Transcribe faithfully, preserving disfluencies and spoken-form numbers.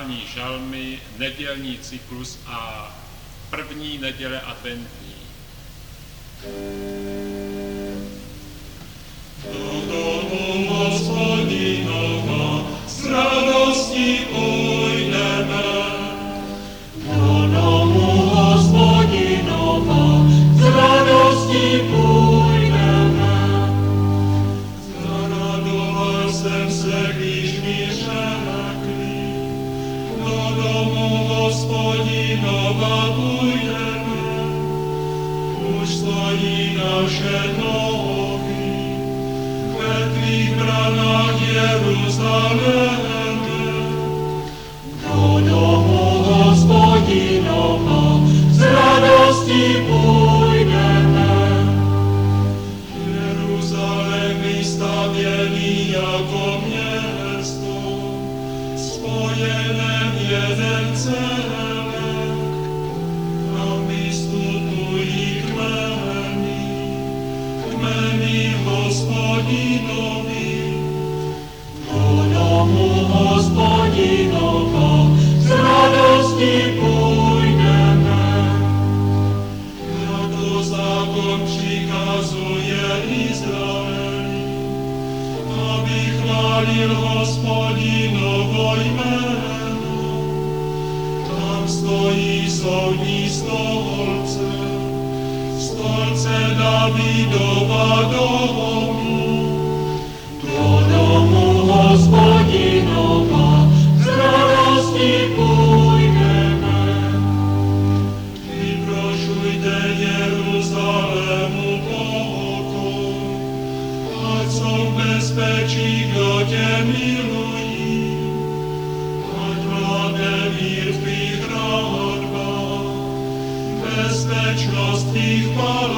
aktuální žalmy, nedělní cyklus a první neděle adventní. Do domu Hospodinova s radostí půjdeme. Do domu Hospodinova s radostí půjdeme. Zaradoval jsem se, když mi řekli, do domu Hospodinova půjdeme. Už stojí naše nohy ve tvých branách, Jeruzaléme. Do domu Hospodinova s radostí půjdeme. Jeruzalém vystavěný jako město, spojené v jeden celek, tam vystupují kmeny, kmeny Hospodinovi. Do domu Hospodinova s radostí půjdeme. Jako zákon přikazuje Izraeli, aby chválil Hospodinovo jméno. Tam stojí soudní stolce, stolce Davidova domu. Do domu Hospodinova s radostí půjdeme. Vyprošujte Jeruzalému pokoj, ať jsou v bezpečí, kdo tě milují, ať vládne mír v tvých hradbách, bezpečnost tvých palác.